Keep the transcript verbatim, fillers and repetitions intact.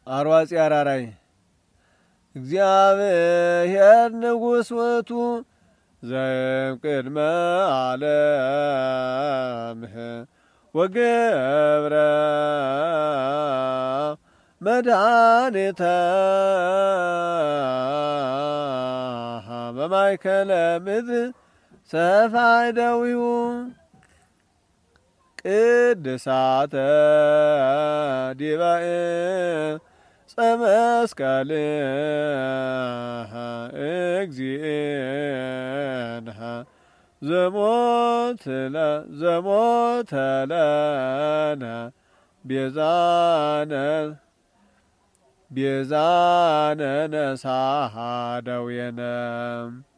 አርዋጽ አራራይ እግዚአብሔር ንጉሥ ውእቱ ዘእምቅድመ ዓለምህ ወገብረ መድኃኒተ በማእከለ ምድር ሰፋይ ደዊሁ ቅድሳተ ዲበ ዕፀ መስቀል እግዚእነ ዘሞተ ለነ ቤዛነ ቤዛነ ነሣ ደዌነ